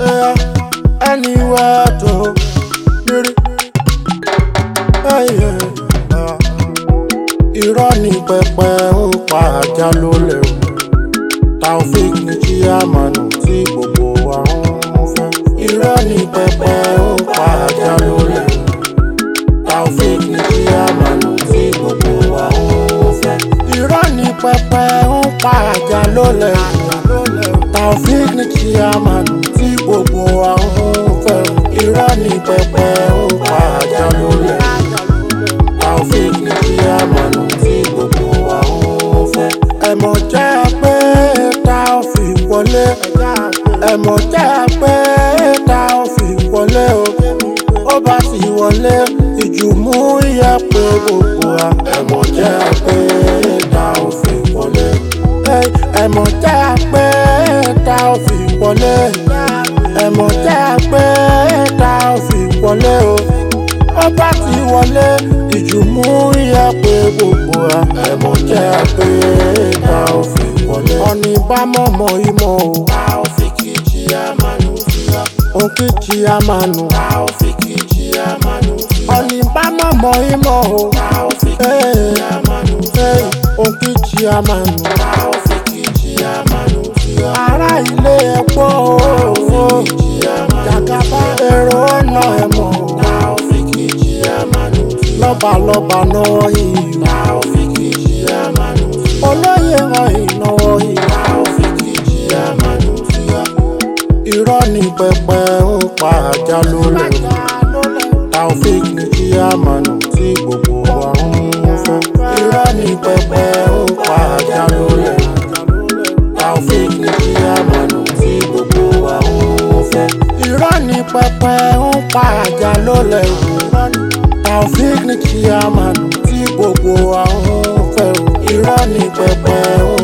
Anywhere to lórí. Irọ́ ni pẹpẹ ń pa ajá lólè. Taofik ni chairman tí gbogbo wa ń fẹ́. Irọ́ ni pẹpẹ ń pa ajá lólè. Taofik ni chairman tí gbogbo wa ń fẹ́. Irọ́ ni pẹpẹ ń pa ajá lólè. Taofik ni chairman tí gbogbo wa ń fẹ́. Irọ́ ni pẹpẹ ń pa ajá lólè. Taofik ni chairman tí gbogbo wa ń fẹ́. Ẹ̀mọ̀ jẹ́ pé Taofik wọlé. Ẹ̀mọ̀ jẹ́ pé Taofik wọlé o. Ó bá ti wọlé ìjùmú yẹ pé gbogbo wa. Ẹ̀mọ̀ jẹ́ pé Taofik wọlé. Ẹ̀mọ̀ jẹ́ pé Taofik wọlé. Ẹ̀mọ̀ jẹ́ pé Taofik wọlé o. Ó bá ti wọlé ìjùmú yẹ pé gbogbo wa. Ẹ̀mọ̀ jẹ́ pé Taofik wọlé. Ọ̀nì bá mọ̀mọ́ ìmọ̀ o. Taofik chairman tiwa. Òǹkì chairman. Taofik chairman tiwa. Ọ̀nì bá mọ̀mọ́ ìmọ̀ o. Taofik chairman tiwa. Òǹkì chairman. Taofik chairman tiwa. Ará ilé ẹ̀pọ̀ o. Taofik chairman. Jàgàbá èrò ọ̀nà ẹ̀mọ́ o. Taofik chairman tiwa. Lọ́balọ́ba náà yìí. Taofik chairman tiwa. Olóyè ràn ìnáwó yìí. Taofik chairman tiwa. Irọ́ ni pẹpẹ ń pa ajá lólè. Taofik ni chairman tí gbogbo wa ń fẹ́. Irọ́ ni pẹpẹ ń pa ajá lólè. Taofik ni chairman tí gbogbo wa ń fẹ́. Irọ́ ni pẹpẹ ń pa ajá lólè. Taofik ni chairman tí gbogbo wa ń fẹ́. Irọ́ ni pẹpẹ ń